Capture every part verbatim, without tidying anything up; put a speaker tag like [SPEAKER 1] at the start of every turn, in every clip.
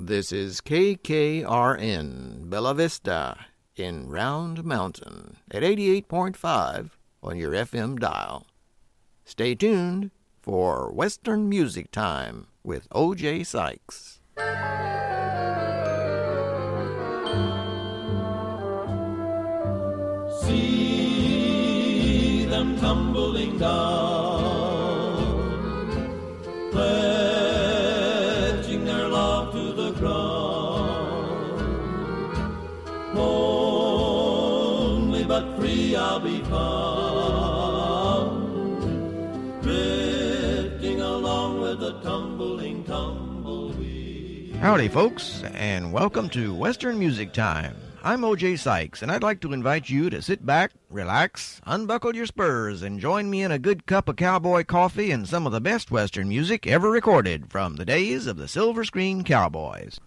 [SPEAKER 1] This is K K R N Bella Vista in Round Mountain at eighty-eight point five on your F M dial. Stay tuned for Western Music Time with O J Sykes.
[SPEAKER 2] See them tumbling down, pledging their love to the ground. Lonely but free I'll be found, drifting along with the tumbling tumbleweed.
[SPEAKER 1] Howdy, folks, and welcome to Western Music Time. I'm O J Sykes, and I'd like to invite you to sit back, relax, unbuckle your spurs, and join me in a good cup of cowboy coffee and some of the best Western music ever recorded from the days of the Silver Screen Cowboys.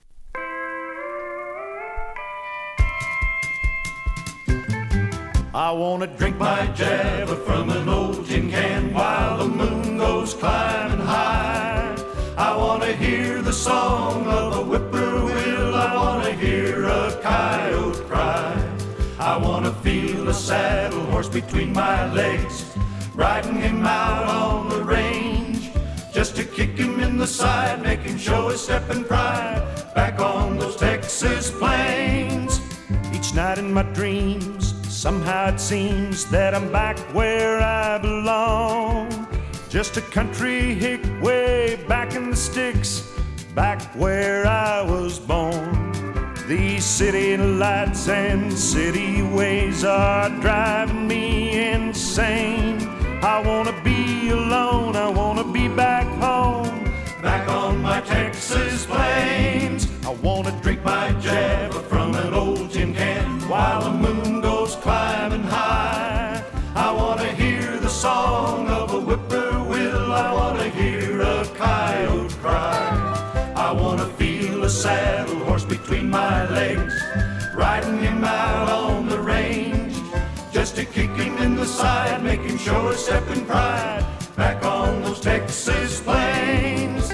[SPEAKER 2] I want to drink my java from an old tin can while the moon goes climbing high. I want to hear the song of a whippoorwill. I want to hear a coyote cry. I want to feel a saddle horse between my legs, riding him out on the range, just to kick him in the side, make him show his step and pride, back on those Texas plains. Each night in my dreams, somehow it seems that I'm back where I belong. Just a country hick way back in the sticks, back where I was born. These city lights and city ways are driving me insane. I wanna be alone, I wanna be back home, back on my Texas plains. I wanna drink my java from an old tin can while the moon goes climbing high. I wanna hear the song of a whippoorwill. I wanna hear a coyote cry. I wanna feel a saddle horse between my legs, riding him out on the range, just to kick him in the side, make him show his step and pride, back on those Texas plains.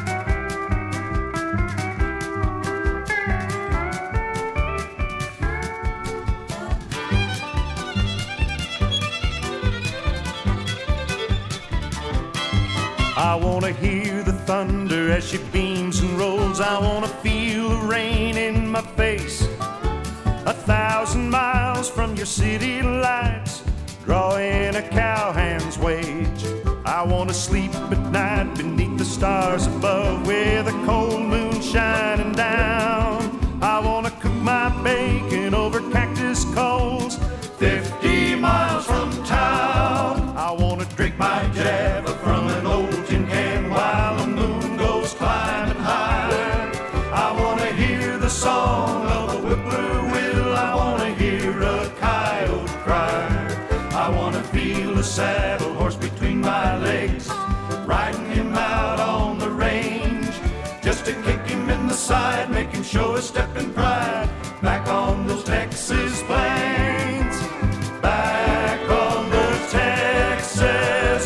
[SPEAKER 2] I wanna hear the thunder as she beams and rolls. I wanna feel the rain in my face, a thousand miles from your city lights, drawing a cowhand's wage. I wanna sleep at night beneath the stars above, with a cold moon shining down. I wanna cook my bacon over cactus coals, fifty miles from town. I wanna drink my java from an old tin can while the moon goes climbing high. I wanna hear the song of a whippoorwill. I wanna hear a coyote cry. I wanna feel a saddle horse between my legs, riding him out on the range, just to kick him in the side, make him show his step and pride, back on those Texas plains, back on those Texas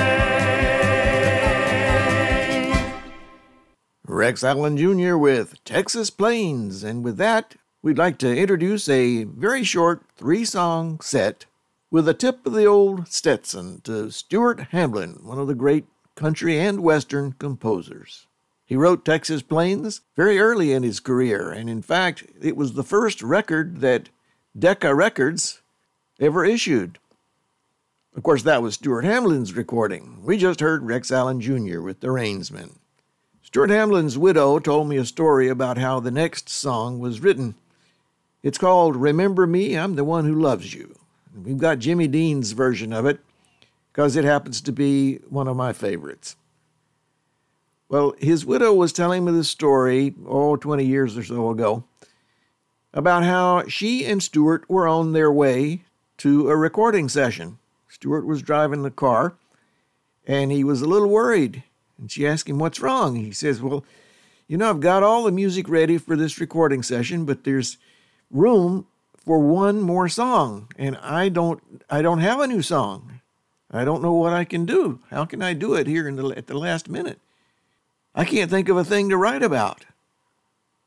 [SPEAKER 2] plains.
[SPEAKER 1] Rex Allen Junior with Texas Plains, and with that, we'd like to introduce a very short three-song set with a tip of the old Stetson to Stuart Hamblen, one of the great country and western composers. He wrote Texas Plains very early in his career, and in fact, it was the first record that Decca Records ever issued. Of course, that was Stuart Hamblen's recording. We just heard Rex Allen Junior with The Rainsmen. Stuart Hamblen's widow told me a story about how the next song was written. It's called Remember Me, I'm the One Who Loves You. We've got Jimmy Dean's version of it because it happens to be one of my favorites. Well, his widow was telling me this story, oh, twenty years or so ago, about how she and Stuart were on their way to a recording session. Stuart was driving the car, and he was a little worried. And she asked him, what's wrong? He says, well, you know, I've got all the music ready for this recording session, but there's room for one more song, and I don't I don't have a new song. I don't know what I can do. How can I do it here in the, at the last minute? I can't think of a thing to write about.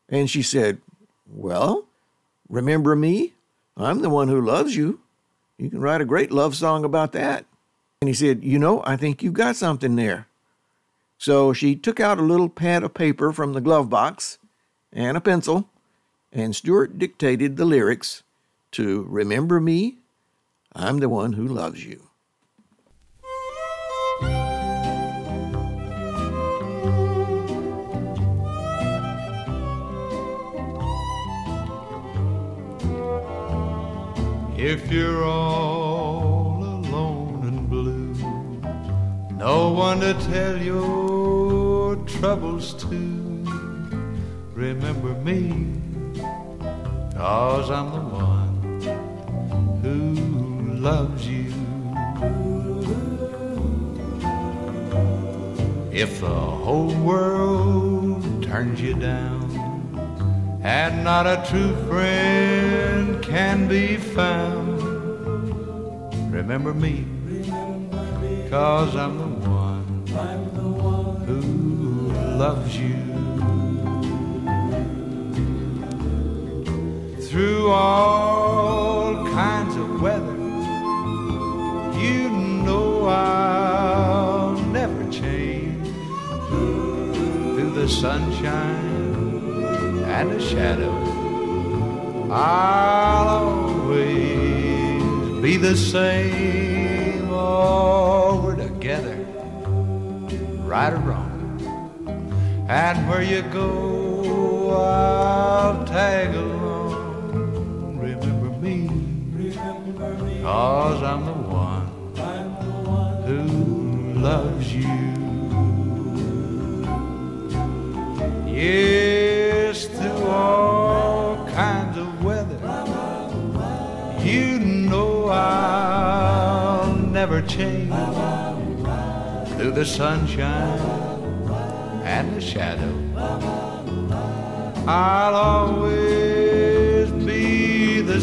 [SPEAKER 1] And she said, well, remember me? I'm the one who loves you. You can write a great love song about that. And he said, you know, I think you've got something there. So she took out a little pad of paper from the glove box and a pencil, and Stuart dictated the lyrics to Remember Me? I'm the One Who Loves You.
[SPEAKER 2] If you're all alone and blue, no one to tell your troubles to, remember me, 'cause I'm the one who loves you. If the whole world turns you down and not a true friend can be found, remember me, 'cause I'm the one who loves you. Through all kinds of weather, you know I'll never change. Through the sunshine and the shadow, I'll always be the same. Oh, we're together, right or wrong, and where you go, I'll tag along. Remember me, 'cause I'm the one who loves you. Yes, through all kinds of weather, you know I'll never change. Through the sunshine and the shadow, I'll always be the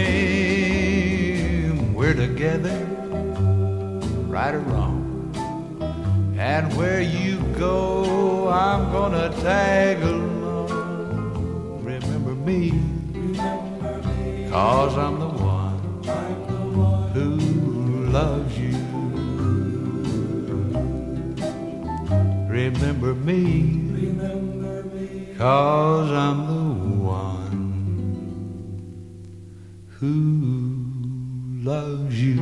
[SPEAKER 2] same. We're together, right or wrong, and where you go, I'm gonna tag along. Remember me, 'cause I'm the one who loves you. Remember me, 'cause I'm the one who loves you.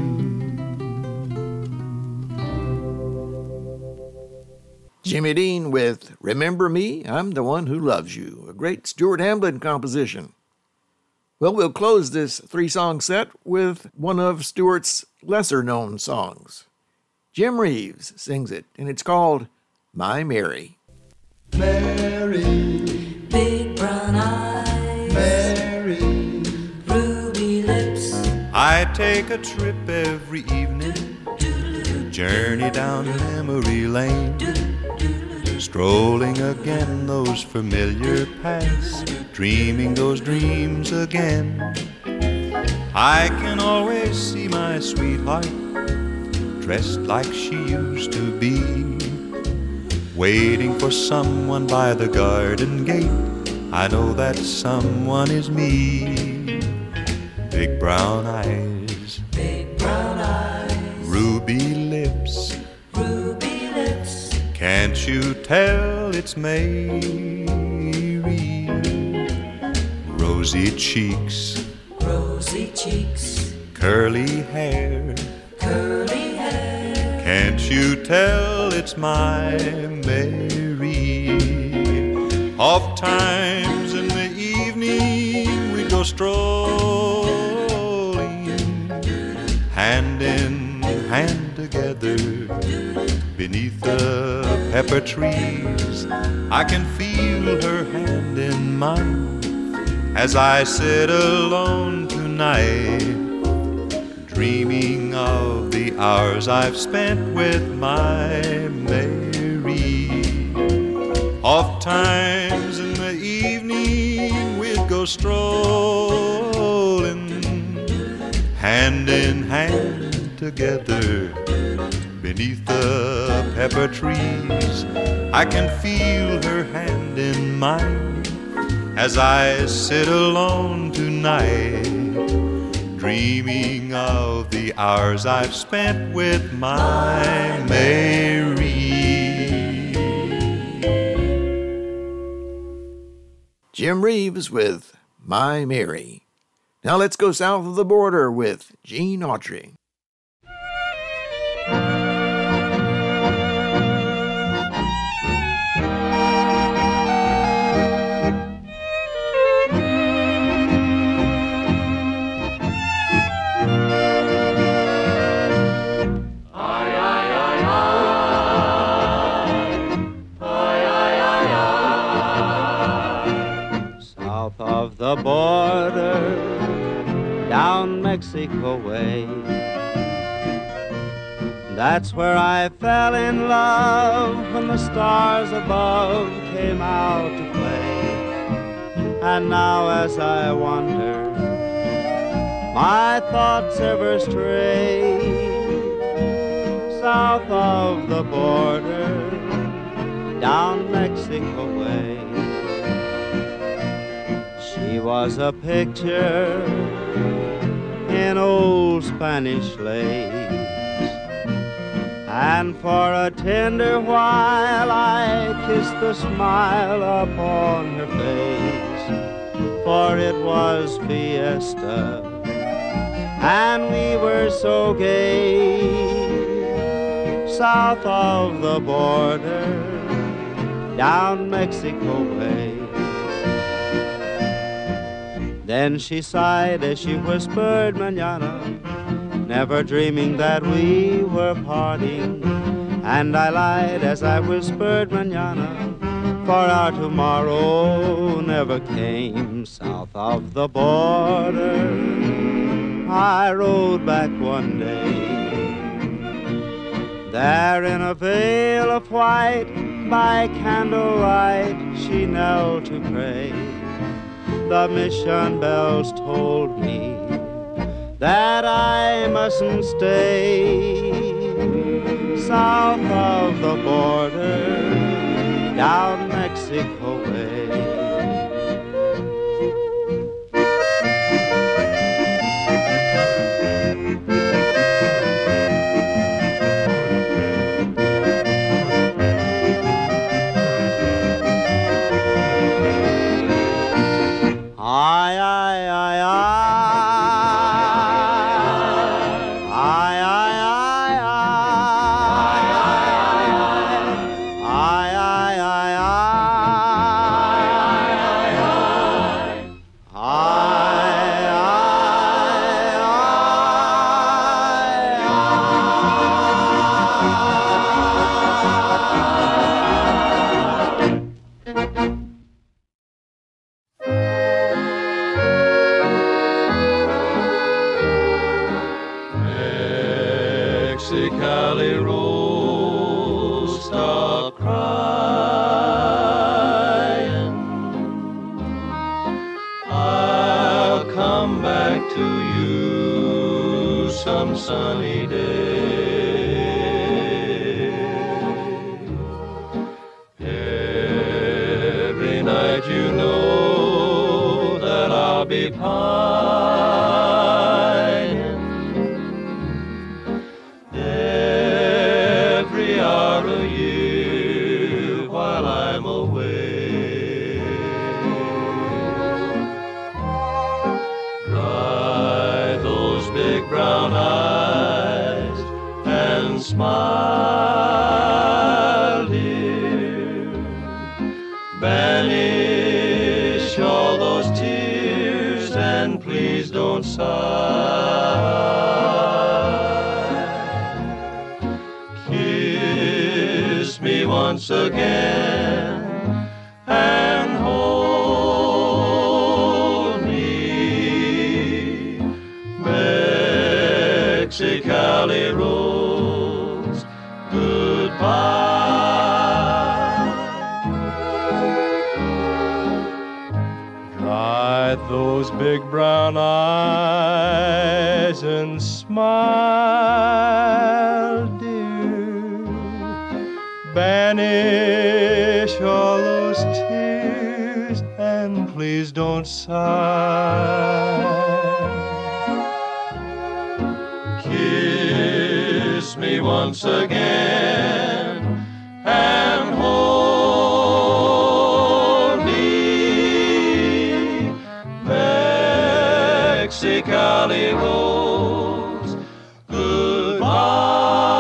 [SPEAKER 1] Jimmy Dean with Remember Me, I'm the One Who Loves You, a great Stuart Hamblen composition. Well, we'll close this three-song set with one of Stuart's lesser-known songs. Jim Reeves sings it, and it's called My Mary.
[SPEAKER 2] Mary,
[SPEAKER 3] big brown eyes,
[SPEAKER 2] Mary,
[SPEAKER 3] ruby lips.
[SPEAKER 2] I take a trip every evening, journey down memory lane, strolling again those familiar paths, dreaming those dreams again. I can always see my sweetheart dressed like she used to be, waiting for someone by the garden gate. I know that someone is me. Big brown eyes,
[SPEAKER 3] Big brown eyes,
[SPEAKER 2] ruby lips,
[SPEAKER 3] ruby lips.
[SPEAKER 2] can't you tell it's Mary? Rosy cheeks,
[SPEAKER 3] Rosy cheeks,
[SPEAKER 2] curly hair,
[SPEAKER 3] curly hair.
[SPEAKER 2] can't you tell it's my Mary? Oft times in the evening we'd go strolling, hand in hand together, beneath the pepper trees. I can feel her hand in mine as I sit alone tonight, dreaming of the hours I've spent with my Mary. Oft times in the evening we'd go strolling, hand in hand together, beneath the pepper trees. I can feel her hand in mine as I sit alone tonight, dreaming of the hours I've spent with my Mary.
[SPEAKER 1] Jim Reeves with My Mary. Now let's go south of the border with Gene Autry.
[SPEAKER 4] South of the border, down Mexico way, that's where I fell in love when the stars above came out to play. And now as I wander, my thoughts ever stray south of the border, down Mexico way. She was a picture in old Spanish lace, and for a tender while I kissed the smile upon her face, for it was fiesta, and we were so gay, south of the border, down Mexico way. Then she sighed as she whispered mañana, never dreaming that we were parting. And I lied as I whispered mañana, for our tomorrow never came. South of the border, I rode back one day. There in a veil of white, by candlelight, she knelt to pray. The mission bells told me that I mustn't stay south of the border, down Mexico way. Ay, ay, ay, ay.
[SPEAKER 2] Mexicali road, stop crying. I'll come back to you some sunny day. Every night you know that I'll be pining. Every hour a year while I'm away. Dry those big brown eyes and smile, dear. Banish all those tears and please don't sigh. Kiss me once again and hold me. Mexicali rose, goodbye. Dry those big brown eyes and smile, dear. Banish all those tears and
[SPEAKER 5] please don't sigh. Kiss me once again and hold me. Mexicali Rose, goodbye.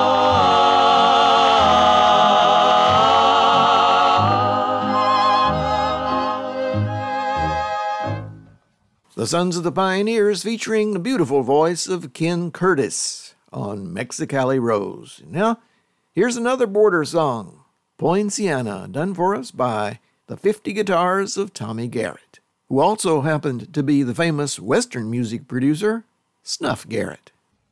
[SPEAKER 1] The Sons of the Pioneers featuring the beautiful voice of Ken Curtis on Mexicali Rose. Now, here's another border song, Poinciana, done for us by the fifty Guitars of Tommy Garrett, who also happened to be the famous Western music producer, Snuff Garrett.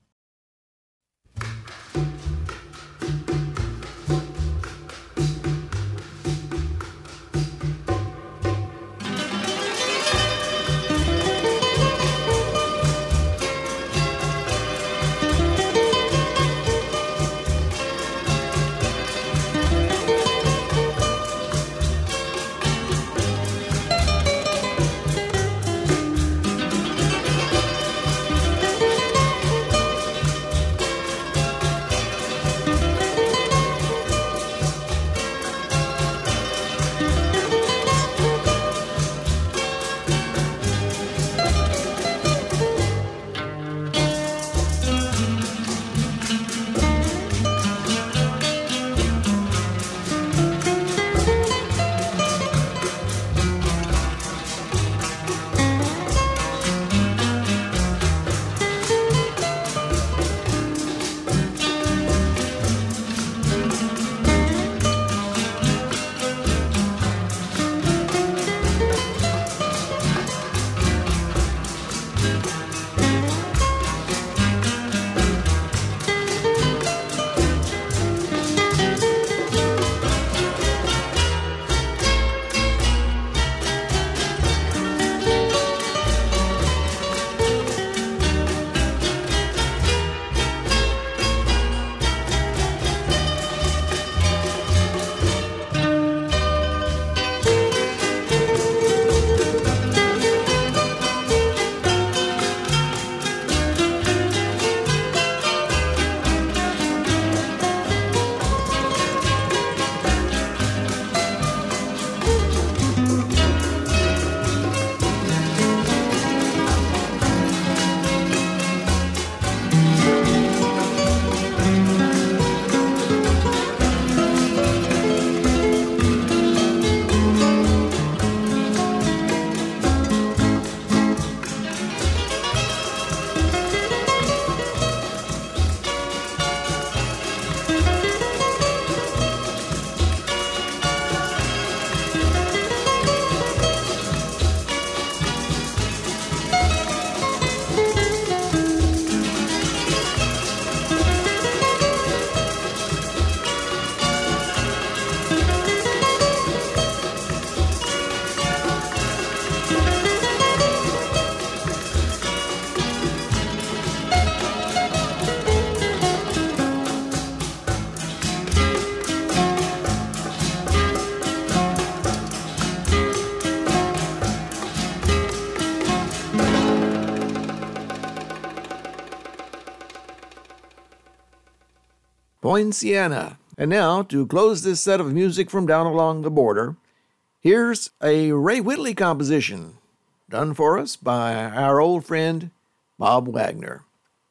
[SPEAKER 1] Poinciana. And now, to close this set of music from down along the border, here's a Ray Whitley composition done for us by our old friend Bob Wagner.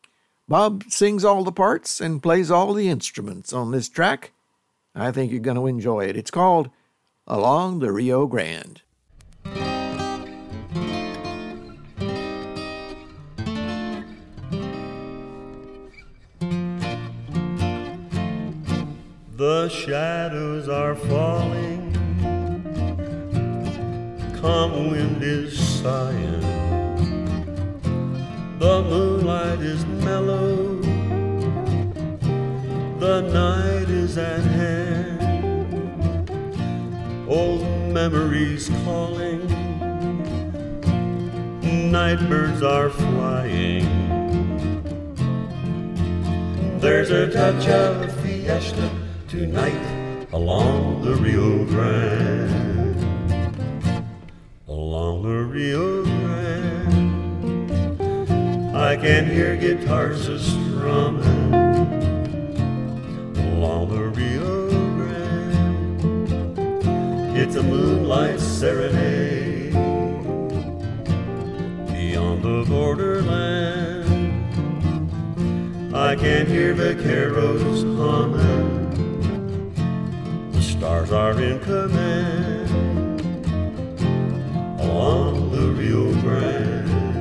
[SPEAKER 1] Bob sings all the parts and plays all the instruments on this track. I think you're going to enjoy it. It's called Along the Rio Grande.
[SPEAKER 5] The shadows are falling, calm wind is sighing, the moonlight is mellow, the night is at hand, old memories calling, night birds are flying, there's a touch of fiesta tonight along the Rio Grande, along the I can hear guitars a strumming along the Rio Grande. It's a moonlight serenade beyond the borderland. I can hear vaqueros humming. The stars are in command along the Rio Grande.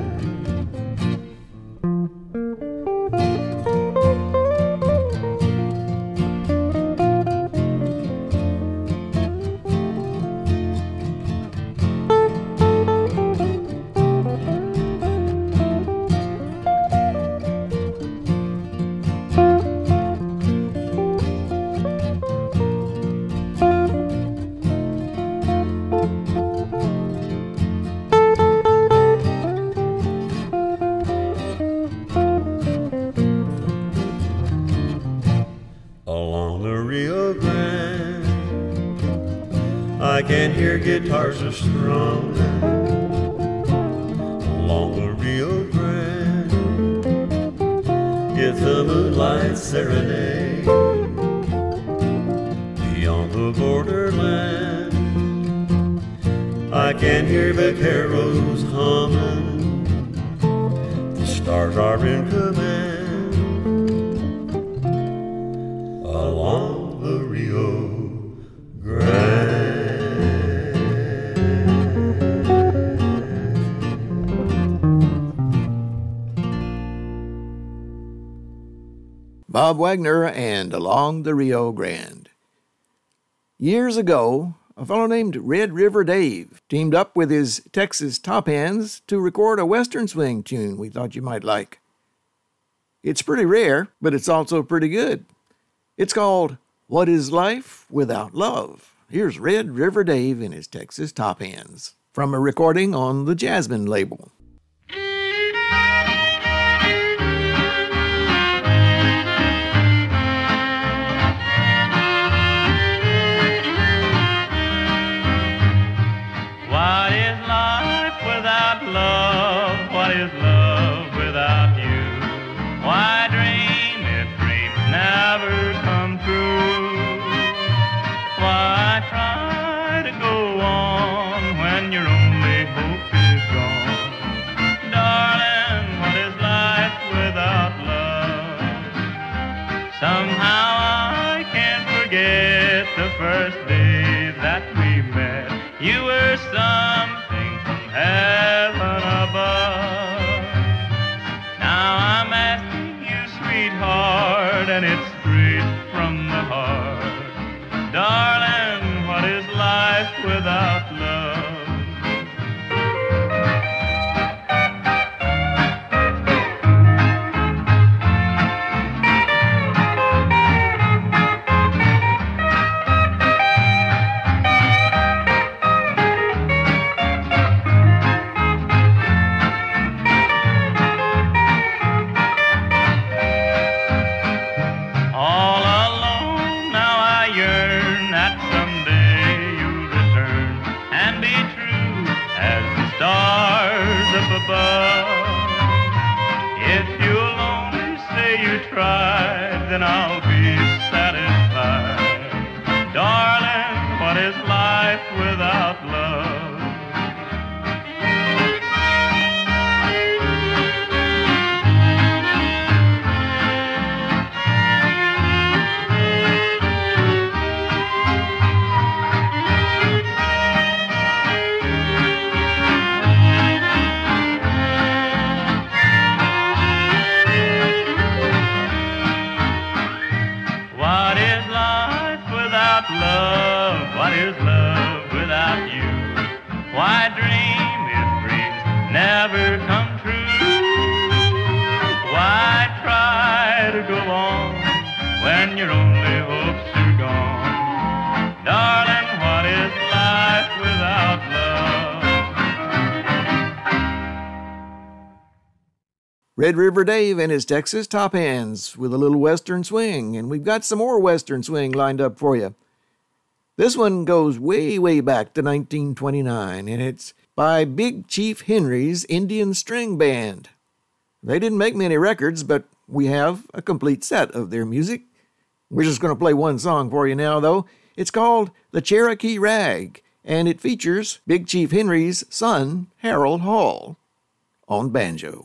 [SPEAKER 5] I can hear guitars a strumming along the Rio Grande. It's a moonlight serenade beyond the borderland. I can hear vaqueros humming. The stars are in command along the Rio Grande.
[SPEAKER 1] Bob Wagner and Along the Rio Grande. Years ago, a fellow named Red River Dave teamed up with his Texas Top Hands to record a western swing tune we thought you might like. It's pretty rare, but it's also pretty good. It's called What Is Life Without Love? Here's Red River Dave and his Texas Top Hands from a recording on the Jasmine label.
[SPEAKER 6] What is life without love? What is love without you? Why dream if dreams never come true? Why try to go on when your only hope is gone? Darling, what is life without love? Somehow I can't forget the first day that we met. You were something from heaven above. Now I'm asking you, sweetheart, and it's straight from the heart. Darling, what is life without love? If you'll only say you tried, then I'll be satisfied. Darling, what is life without love? Love, what is love without you? Why dream if dreams never come true? Why try to go on when your only hopes are gone? Darling, what is life without love?
[SPEAKER 1] Red River Dave and his Texas Top Hands with a little western swing, and we've got some more western swing lined up for you. This one goes way, way back to nineteen twenty-nine, and it's by Big Chief Henry's Indian String Band. They didn't make many records, but we have a complete set of their music. We're just going to play one song for you now, though. It's called The Cherokee Rag, and it features Big Chief Henry's son, Harold Hall, on banjo.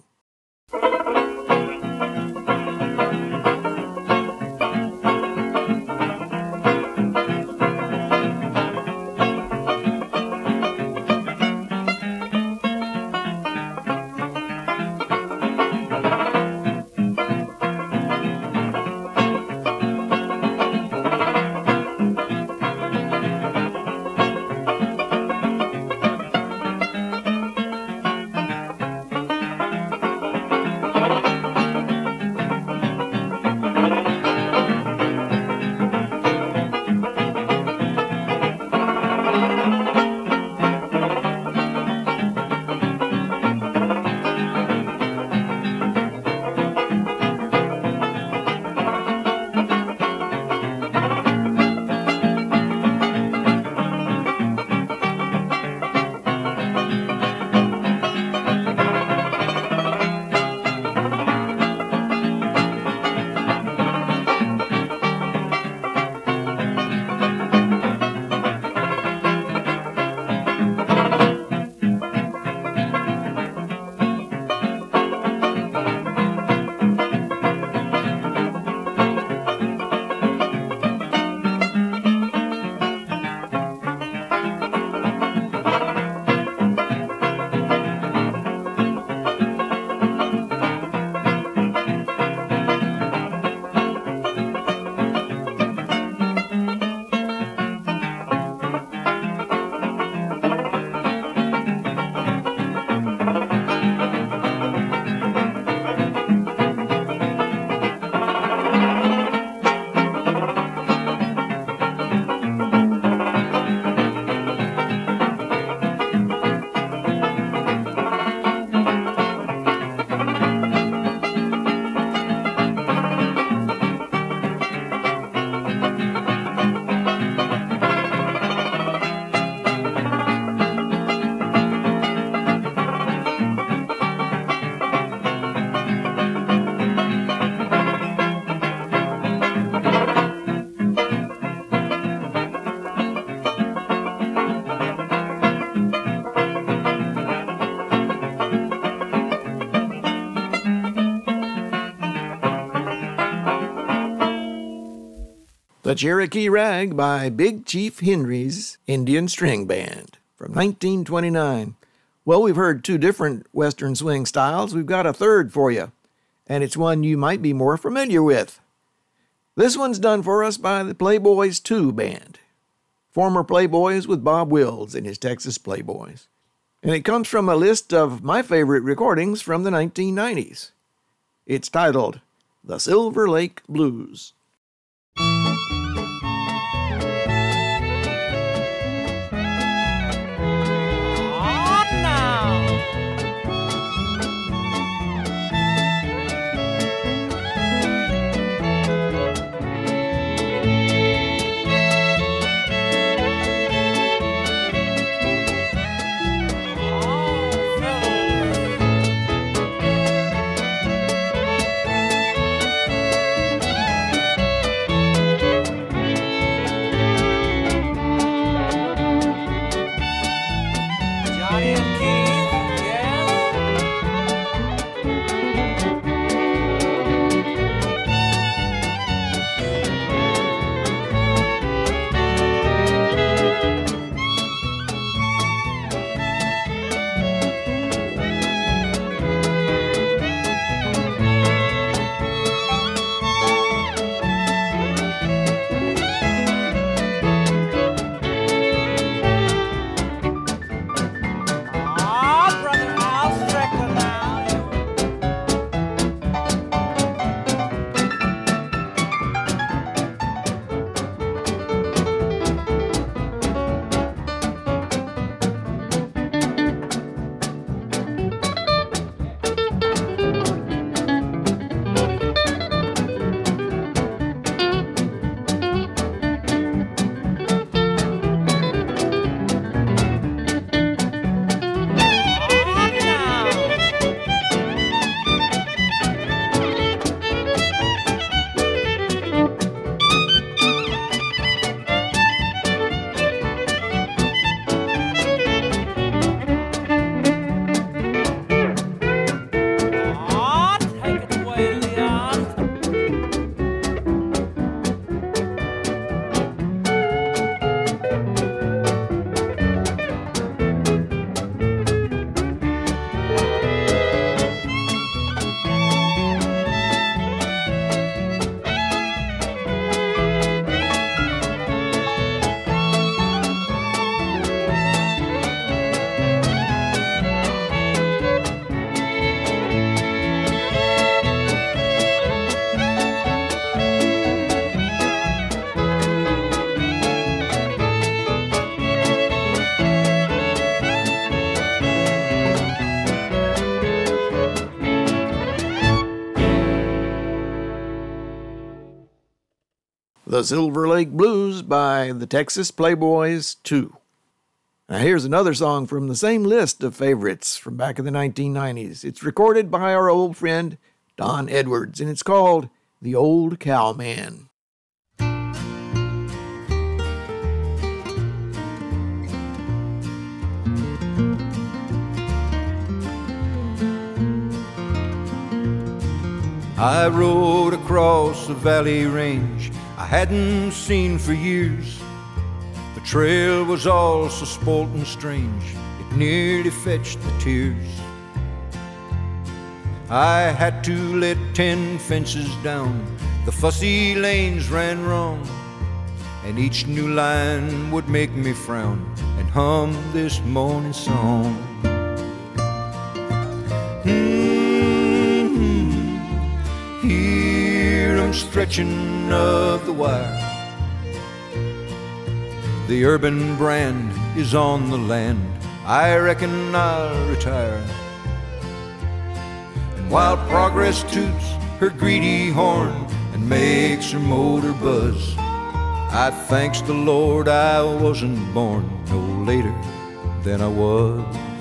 [SPEAKER 1] The Cherokee Rag by Big Chief Henry's Indian String Band from nineteen twenty-nine. Well, we've heard two different Western swing styles. We've got a third for you, and it's one you might be more familiar with. This one's done for us by the Playboys two Band, former Playboys with Bob Wills and his Texas Playboys. And it comes from a list of my favorite recordings from the nineteen nineties. It's titled The Silver Lake Blues. The Silver Lake Blues by the Texas Playboys two. Now here's another song from the same list of favorites from back in the nineteen nineties. It's recorded by our old friend Don Edwards, and it's called The Old Cowman.
[SPEAKER 7] I rode across a valley range I hadn't seen for years. The trail was all so spoilt and strange, it nearly fetched the tears. I had to let ten fences down, the fussy lanes ran wrong, and each new line would make me frown and hum this morning song. Mm-hmm. Here I'm stretching of the wire. The urban brand is on the land, I reckon I'll retire. And while progress toots her greedy horn and makes her motor buzz, I thanks the Lord I wasn't born no later than I was.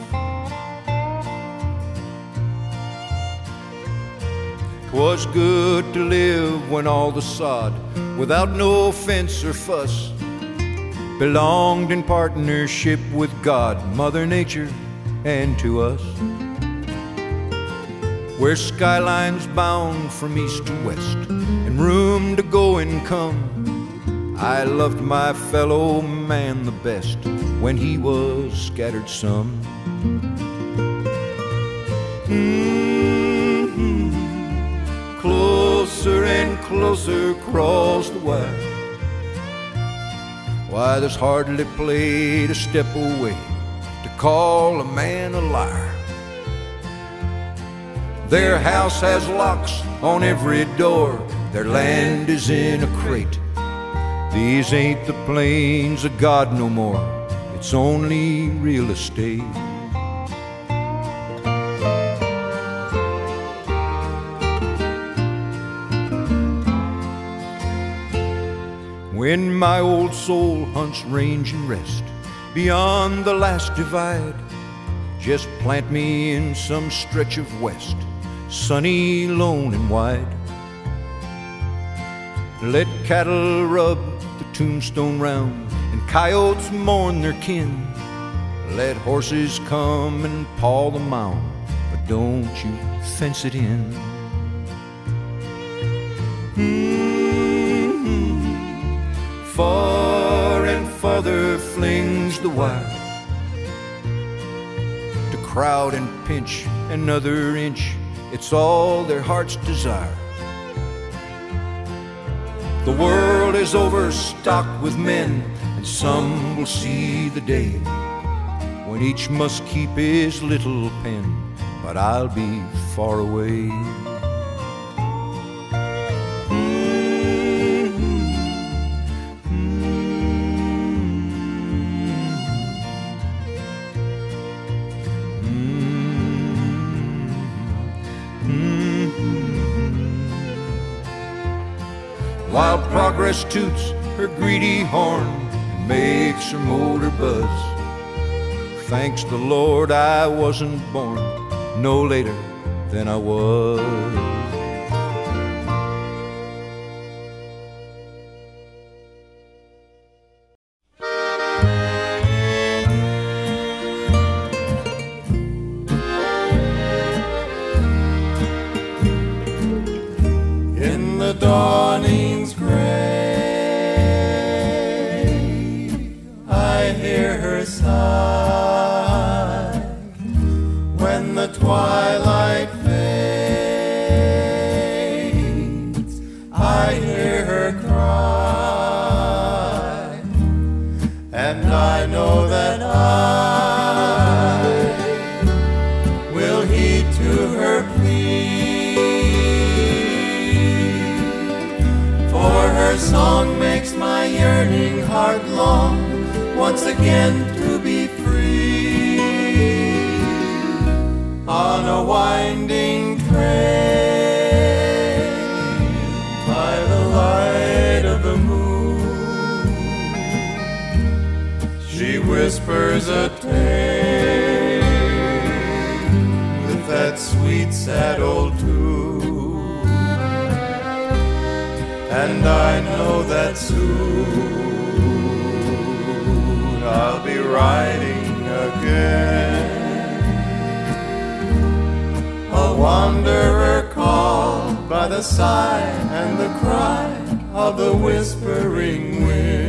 [SPEAKER 7] 'Twas good to live when all the sod, without no fence or fuss, belonged in partnership with God, Mother Nature, and to us. Where skylines bound from east to west and room to go and come, I loved my fellow man the best when he was scattered some. Mm-hmm. Closer and closer across the wire. Why, there's hardly play to step away to call a man a liar. Their house has locks on every door, their land is in a crate. These ain't the plains of God no more, it's only real estate. When my old soul hunts range and rest beyond the last divide, just plant me in some stretch of west, sunny, lone, and wide. Let cattle rub the tombstone round and coyotes mourn their kin. Let horses come and paw the mound, but don't you fence it in. Mm-hmm. Far and farther flings the wire to crowd and pinch another inch, it's all their heart's desire. The world is overstocked with men, and some will see the day when each must keep his little pen, but I'll be far away. While progress toots her greedy horn and makes her motor buzz, thanks the Lord I wasn't born no later than I was.
[SPEAKER 2] In the dawning's gray, I hear her sigh. When the twilight fades, I hear her cry, and I know that I will heed to her plea. For her song makes my yearning heart long once again to be free. On a winding trail by the light of the moon,
[SPEAKER 7] whispers a tale with that sweet, sad old tune, and I know that soon I'll be riding again, a wanderer called by the sigh and the cry of the whispering wind.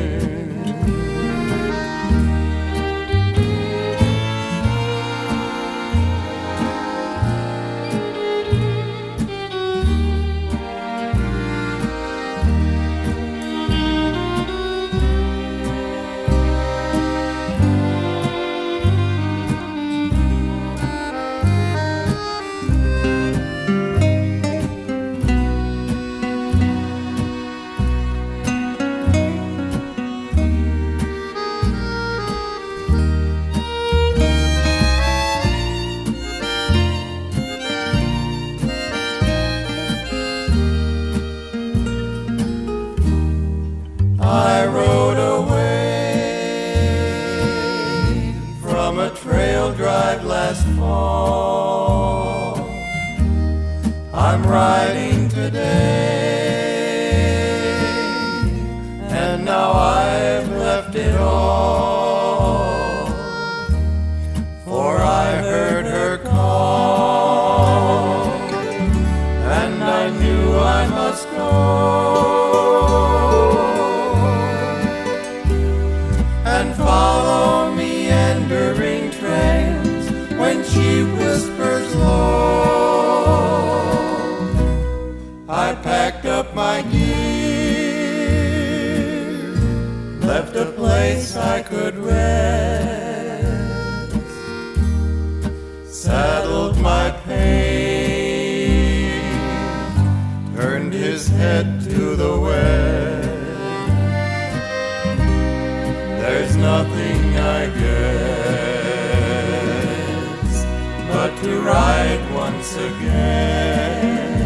[SPEAKER 7] I rode away from a trail drive last fall. I'm riding today, and now I've left it all, for I heard her call, and I knew I must go and follow meandering trails when she whispers low. I packed up my gear, left a place I could rest, saddled my pain, turned his head to the west. There's nothing I guess but to ride once again,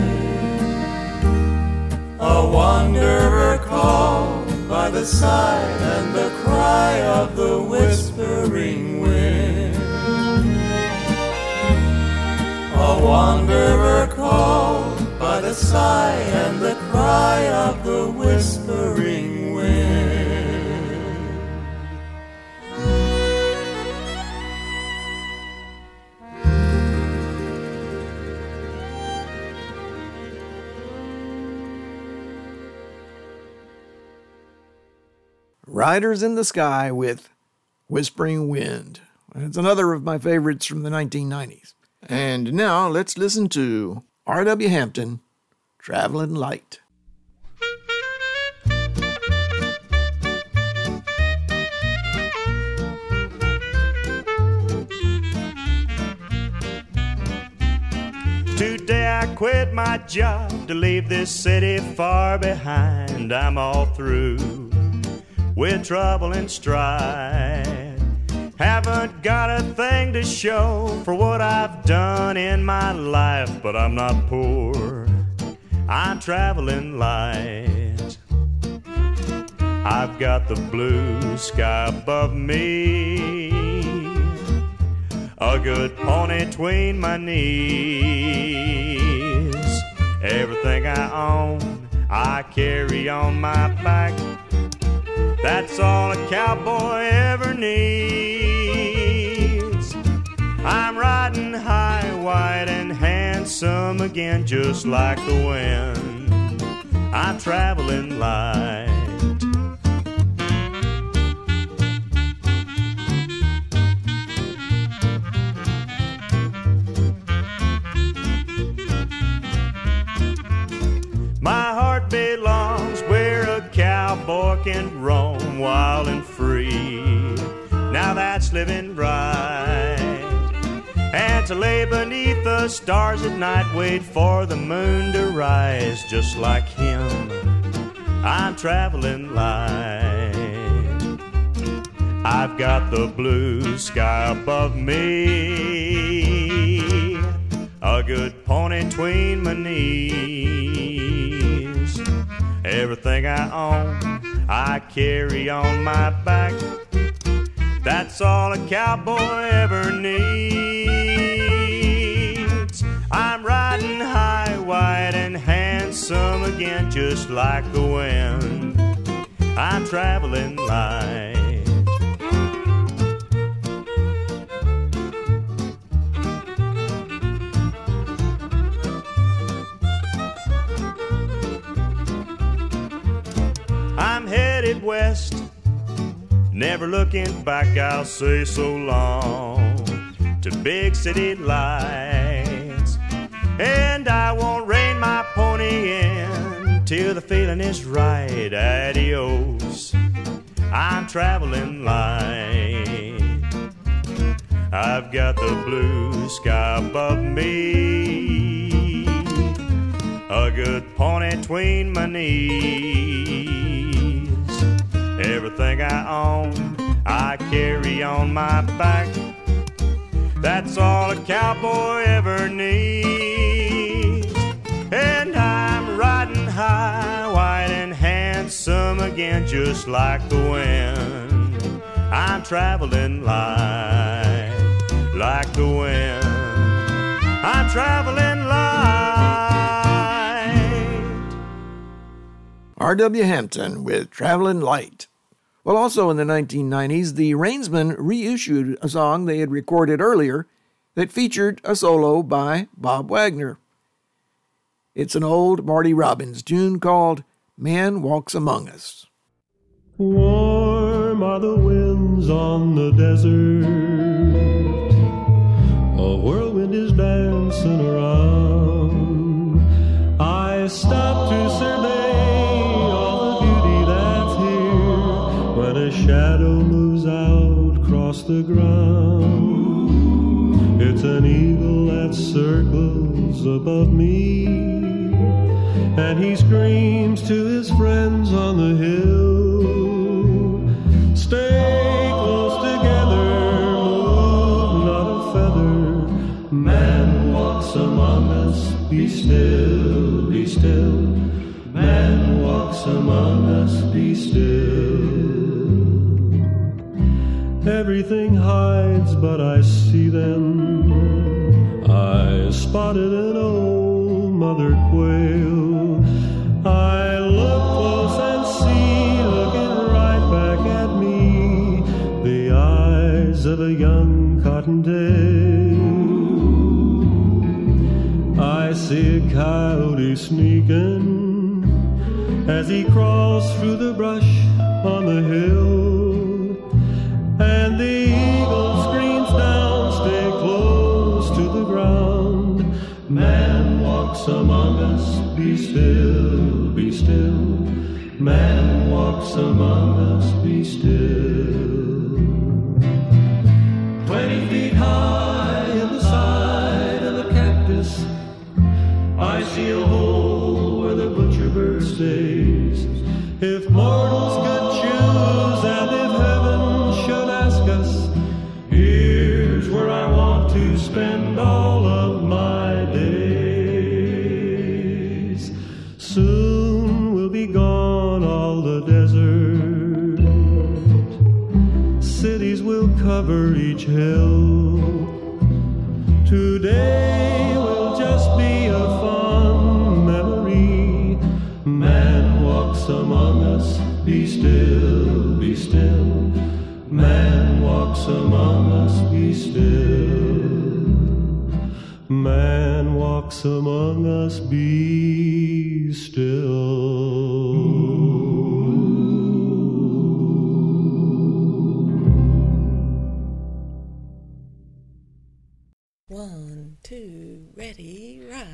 [SPEAKER 7] a wanderer called by the sigh and the cry of the whispering wind, a wanderer called by the sigh and the cry of the whispering wind.
[SPEAKER 1] Riders in the Sky with Whispering Wind. It's another of my favorites from the nineteen nineties. And now let's listen to R W Hampton, Traveling Light.
[SPEAKER 6] Today I quit my job to leave this city far behind. I'm all through with trouble and strife. Haven't got a thing to show for what I've done in my life, but I'm not poor, I'm traveling light. I've got the blue sky above me, a good pony between my knees. Everything I own, I carry on my back. That's all a cowboy ever needs. I'm riding high, wide, and handsome again, just like the wind. I'm traveling light. My heart belongs where a cowboy can roam wild and free. Now that's living right. And to lay beneath the stars at night, wait for the moon to rise, just like him, I'm traveling light. I've got the blue sky above me, a good pony between my knees. Everything I own, I carry on my back. That's all a cowboy ever needs. I'm riding high, wide, and handsome again, just like the wind. I'm traveling light. I'm headed west, never looking back, I'll say so long, to big city lights. And I won't rein my pony in till the feeling is right. Adios, I'm traveling light. I've got the blue sky above me, a good pony between my knees. Everything I own, I carry on my back. That's all a cowboy ever needs. And I'm riding high, wide, and handsome again, just like the wind. I'm traveling light, like the wind. I'm traveling light.
[SPEAKER 1] R W Hampton with Travelin' Light. Well, also in the nineteen nineties, the Rainsmen reissued a song they had recorded earlier that featured a solo by Bob Wagner. It's an old Marty Robbins tune called Man Walks Among Us.
[SPEAKER 5] Warm are the winds on the desert, a whirlwind is dancing around. I stop to survey all the beauty that's here when a shadow moves out across the ground. It's an eagle that circles above me, and he screams to his friends on the hill, stay close together, move not a feather. Man walks among us, be still, be still. Man walks among us, be still. Everything hides, but I see them. I spotted an old mother quail. I look close and see, looking right back at me, the eyes of a young cottontail. I see a coyote sneaking as he crawls through the brush on the hill, and the eagle screams down, stay close to the ground. Man walks among us, be still, be still. Man walks among us, be still. Twenty feet high in the side of a cactus, I see a hole where the butcher bird stays. If mortals could choose, and if heaven should ask us, here's where I want to spend all of my days. Soon will be gone all the desert, cities will cover each hill. Today will just be a fun memory. Man walks among us, be still, be still. Man walks among us, be still. Man walks among us, be still.
[SPEAKER 3] One, two, ready, ride.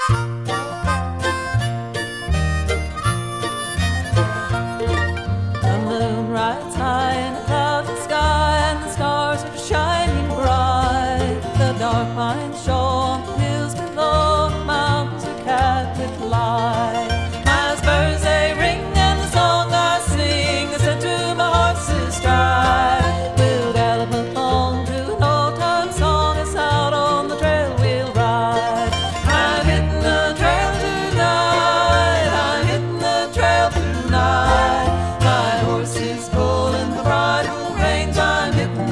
[SPEAKER 8] The moon rides high in a clouded sky, and the stars are shining bright. The dark pines show on the hills below, the mountains are capped with light. My spurs they ring, and the song I sing is sent to my horse's stride. We'll gallop along to an old-time song, it's out on the trail we'll ride. I'm hitting the trail tonight, I'm hitting the trail tonight. My horse is pulling the bridle reins, I'm hitting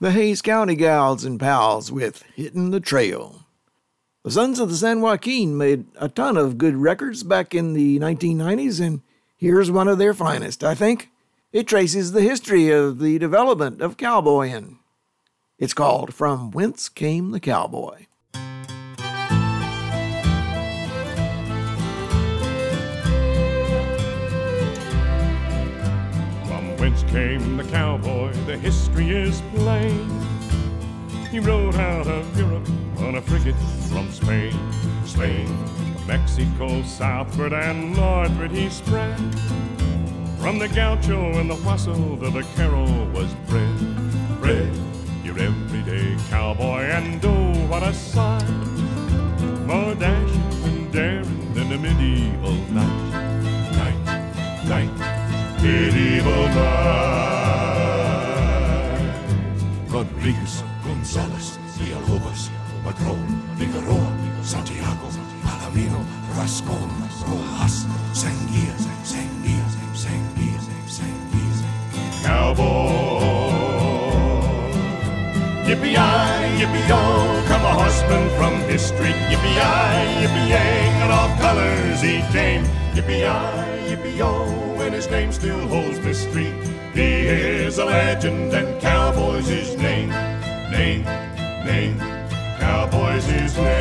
[SPEAKER 1] the Hays County Gals and Pals with Hittin' the Trail. The Sons of the San Joaquin made a ton of good records back in the nineteen nineties, and here's one of their finest, I think. It traces the history of the development of cowboying. It's called From Whence Came the Cowboy.
[SPEAKER 9] Whence came the cowboy, the history is plain. He rode out of Europe on a frigate from Spain. Spain, Mexico, southward and northward he spread. From the gaucho and the Huaso the vaquero was bred. Bred, your everyday cowboy, and oh, what a sight. More dashing and daring than the medieval night. Night, night. Medieval night.
[SPEAKER 2] Rodriguez, Gonzalez, Villalobos, Padron, Figueroa, Santiago, Palomino, Rascon, Rojas, Sanguilla, Sanguilla, Sanguilla, Sanguilla.
[SPEAKER 9] Cowboy. Yippee-yi, yippee-yo, come a horseman from history. Yippee-yi, yippee-yay, in all colors he came. Yippee-yi, yippee-yo, and his name still holds mystery. He is a legend and cowboy's his name. Name, name, cowboy's his name.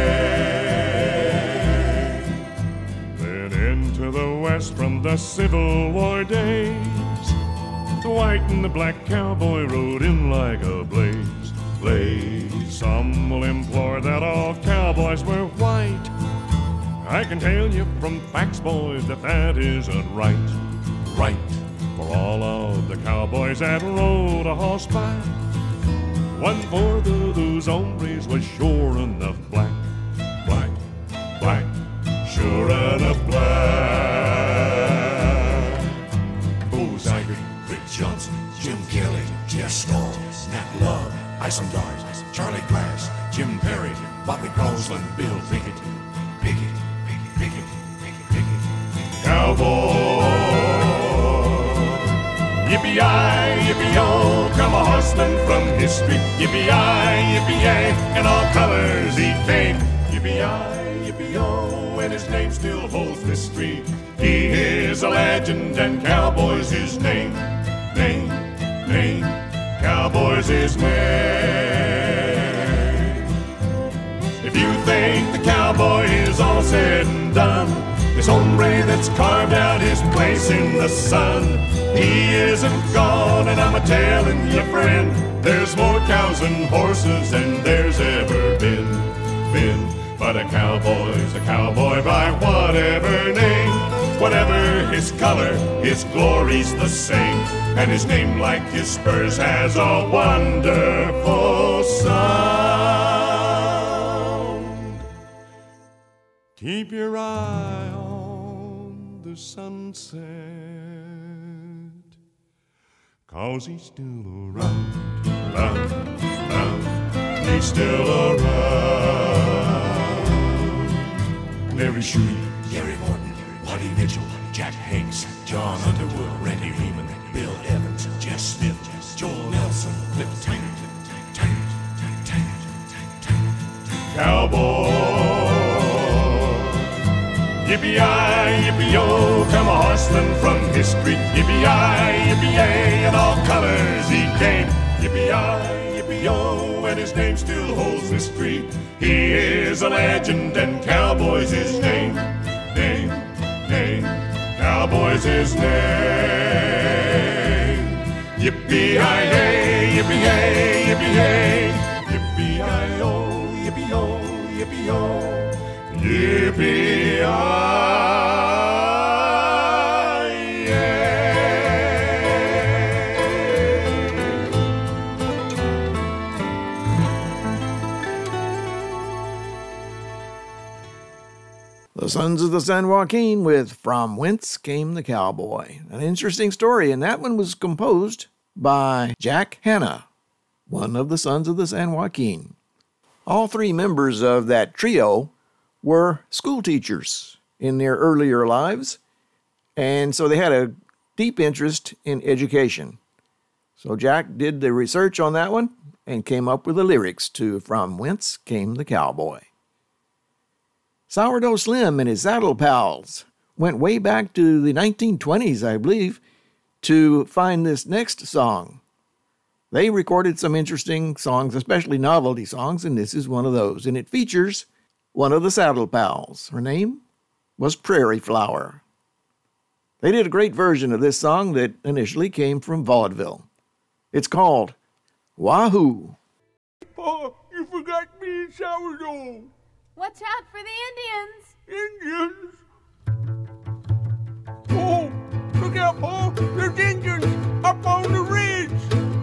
[SPEAKER 9] Then into the west from the Civil War days, the white and the black cowboy rode in like a blaze. Blaze. Some will implore that all cowboys were white. I can tell you from facts, boys, that that isn't right. Right, for all of the cowboys that rode a horseback, one for the those hombres was sure enough black. Black, black, sure enough black.
[SPEAKER 2] Bose Iger, Rick Johnson, Jim Kelly, Jeff Storm, Nat Love, Isambard, Charlie Glass, Jim Perry, Bobby Crosland, Bill Pickett, Pickett, Pickett, Pickett, Pickett, Pickett.
[SPEAKER 9] Cowboy. Yippee-yi, yippee-yo, come a horseman from history. Yippee-yi, yippee-yay, in all colors he came. Yippee-yi, yippee-yo, and his name still holds mystery. He is a legend and cowboy's his name. Name, name, cowboy's his name. If you think the cowboy is all said and done, this hombre that's carved out his place in the sun, he isn't gone, and I'm a-telling you, friend, there's more cows and horses than there's ever been, been. But a cowboy's a cowboy by whatever name, whatever his color, his glory's the same, and his name, like his spurs, has a wonderful sound. Keep your eye on the sunset, 'cause he's still around, around, around. He's still around.
[SPEAKER 2] Larry Shuey, Gary Morton, Buddy Mitchell, Jack Hanks, John Underwood, Randy Riemann, Bill Evans, Jess Smith, Joel Nelson, Cliff Tanger, Tanger, Tanger, Tanger.
[SPEAKER 9] Cowboy. Yippee-yi, yippee-yo, come a horseman from history. Yippee-yi, yippee-yay, in all colors he came. Yippee-yi, yippee-yo, and his name still holds mystery. He is a legend and cowboy's his name. Name, name, cowboy's his name. Yippee-yi-yay, yippee-yay, yippee-yay. Yippee-yi-yo, yippee-yo, yippee-yo.
[SPEAKER 1] The Sons of the San Joaquin with From Whence Came the Cowboy. An interesting story, and that one was composed by Jack Hanna, one of the Sons of the San Joaquin. All three members of that trio were school teachers in their earlier lives, and so they had a deep interest in education. So Jack did the research on that one, and came up with the lyrics to From Whence Came the Cowboy. Sourdough Slim and his Saddle Pals went way back to the nineteen twenties, I believe, to find this next song. They recorded some interesting songs, especially novelty songs, and this is one of those. And it features one of the Saddle Pals. Her name was Prairie Flower. They did a great version of this song that initially came from vaudeville. It's called Wahoo.
[SPEAKER 10] Pa, you forgot me and Sourdough.
[SPEAKER 11] Watch out for the
[SPEAKER 10] Indians. Indians? Oh, look out, Pa. There's Indians up on the ridge.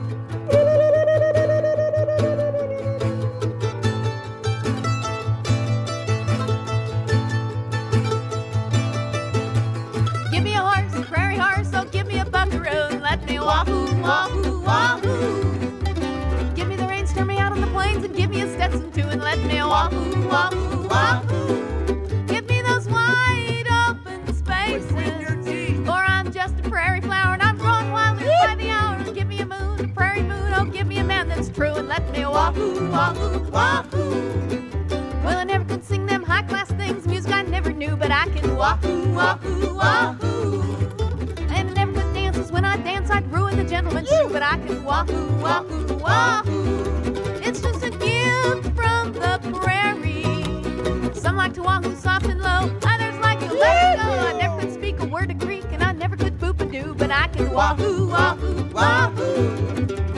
[SPEAKER 11] Give me a horse, a prairie horse, so give me a buckaroo and let me wahoo, wahoo, wahoo. Give me the reins, turn me out on the plains and give me a Stetson too and let me wahoo, wahoo, wahoo. Give me those wide open spaces, for I'm just a prairie flower and I'm growing wild by the hour. Give me a moon, a prairie moon, oh give me a man that's true and let me wahoo, wahoo, wahoo. Well, I never could sing them high-class things, music I never knew, but I can wahoo, wahoo, wahoo. And I never could dances, when I dance I'd ruin the gentleman's shoe, but I can wahoo, wahoo, wahoo. It's just a gift from the prairie. Some like to wahoo soft and low, others like to let it go. I never could speak a word of Greek, and I never could boop-a-doo, but I can wahoo, wahoo, wahoo.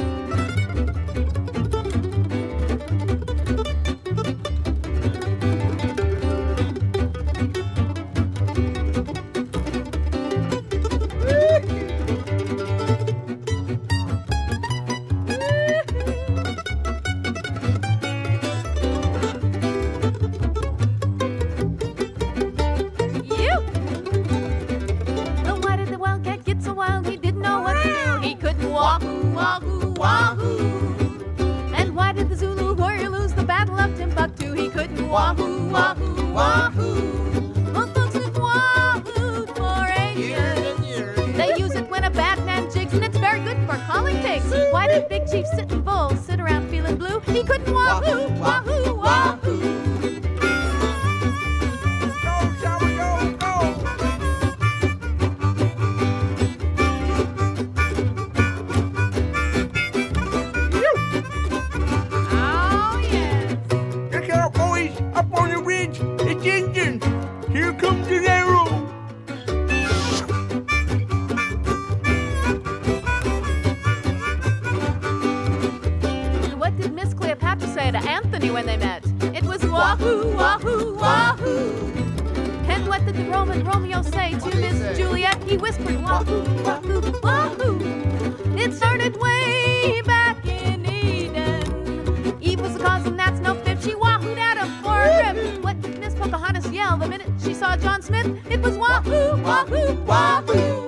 [SPEAKER 11] Wahoo, wahoo, wahoo. And why did the Zulu warrior lose the battle of Timbuktu? He couldn't wahoo, wahoo, wahoo. Well, folks have wahooed for ages. They use it when a bad man jigs, and it's very good for calling pigs. Why did Big Chief Sitting Bull sit around feeling blue? He couldn't wahoo, wahoo, wahoo. When they met, it was wahoo, wahoo, wahoo. And what did the Roman Romeo say to Miss Juliet? He whispered wahoo, wahoo, wahoo. It started way back in Eden. Eve was the cause and that's no fib. She wahooed at him for a grip. What did Miss Pocahontas yell the minute she saw John Smith? It was wahoo, wahoo, wahoo.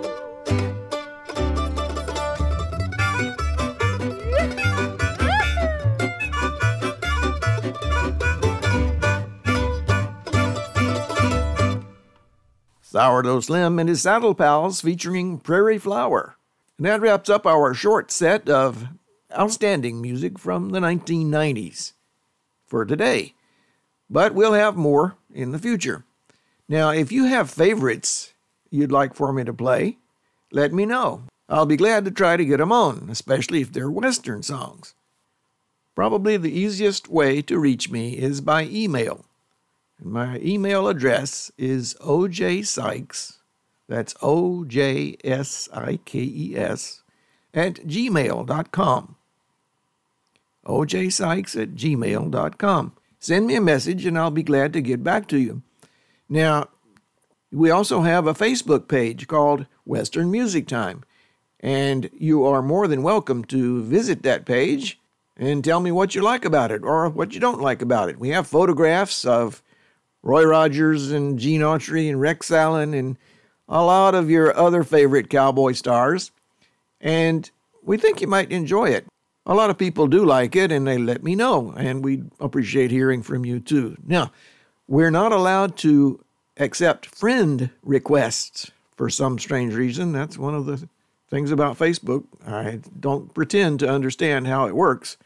[SPEAKER 1] Sourdough Slim and his Saddle Pals featuring Prairie Flower. And that wraps up our short set of outstanding music from the nineteen nineties for today. But we'll have more in the future. Now, if you have favorites you'd like for me to play, let me know. I'll be glad to try to get them on, especially if they're Western songs. Probably the easiest way to reach me is by email. My email address is O J Sykes, that's O J S I K E S, at gmail dot com. O J Sykes at gmail dot com. Send me a message and I'll be glad to get back to you. Now, we also have a Facebook page called Western Music Time, and you are more than welcome to visit that page and tell me what you like about it or what you don't like about it. We have photographs of Roy Rogers and Gene Autry and Rex Allen and a lot of your other favorite cowboy stars, and we think you might enjoy it. A lot of people do like it, and they let me know, and we appreciate hearing from you too. Now, we're not allowed to accept friend requests for some strange reason. That's one of the things about Facebook. I don't pretend to understand how it works,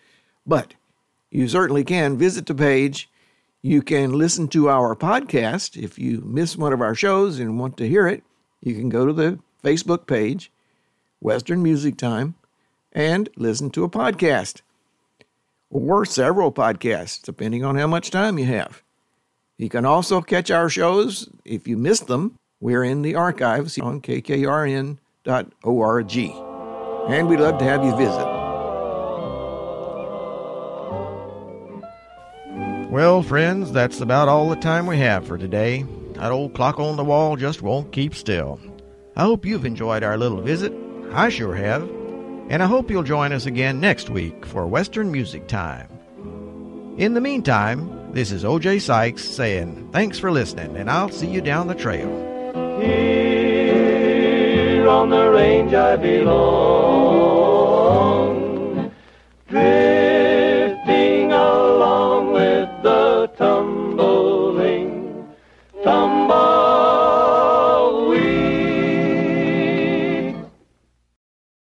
[SPEAKER 1] But you certainly can visit the page. You can listen to our podcast. If you miss one of our shows and want to hear it, you can go to the Facebook page, Western Music Time, and listen to a podcast. Or several podcasts, depending on how much time you have. You can also catch our shows if you missed them. We're in the archives on K K R N dot org. And we'd love to have you visit.
[SPEAKER 12] Well, friends, that's about all the time we have for today. That old clock on the wall just won't keep still. I hope you've enjoyed our little visit. I sure have. And I hope you'll join us again next week for Western Music Time. In the meantime, this is O J Sykes saying thanks for listening, and I'll see you down the trail.
[SPEAKER 6] Here on the range I belong.